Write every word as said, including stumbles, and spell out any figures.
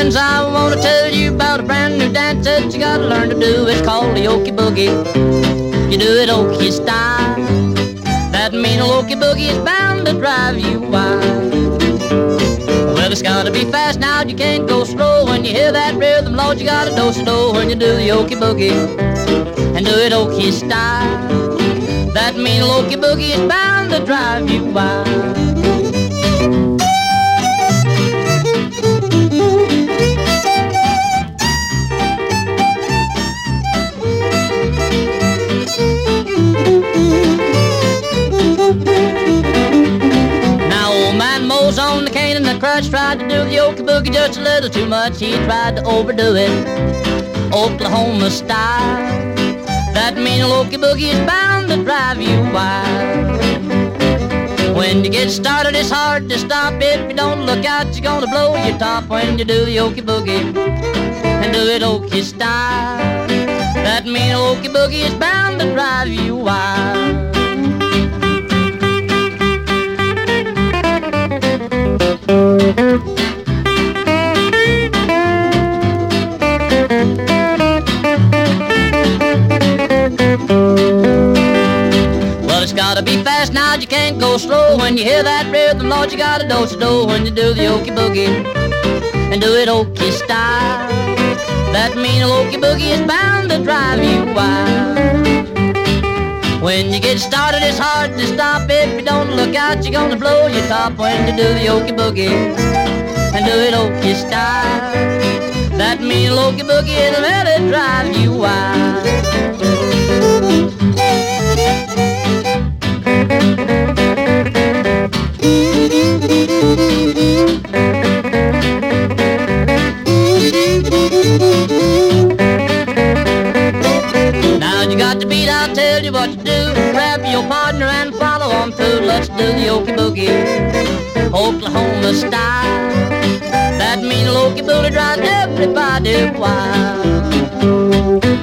friends, I want to tell you about a brand new dance that you gotta learn to do. It's called the Okie Boogie. You do it Okie style. That mean old Okie Boogie is bound to drive you wild. Well, it's gotta be fast now, you can't go slow. When you hear that rhythm, Lord, you gotta do-so when you do the Okie Boogie and do it Okie style. That mean old Okie Boogie is bound to drive you wild. On the cane and the crutch, tried to do the Okie Boogie just a little too much. He tried to overdo it, Oklahoma style. That mean Okie Boogie is bound to drive you wild. When you get started, it's hard to stop. If you don't look out, you're gonna blow your top when you do the Okie Boogie and do it Okie style. That mean Okie Boogie is bound to drive you wild. Well, it's gotta be fast now, you can't go slow. When you hear that rhythm, Lord, you gotta do-so when you do the Okie Boogie and do it Okie style. That mean Okie Boogie is bound to drive you wild. When you get started, it's hard to stop. If you don't look out, you're gonna blow your top when you do the Okie Boogie and do it Okie style. That mean Okie Boogie, it'll really drive you wild. Now you got the beat, I'll tell you what to do. Grab your partner and follow on through. Let's do the Okie Boogie, Oklahoma style. That mean Okie Boogie drives everybody wild.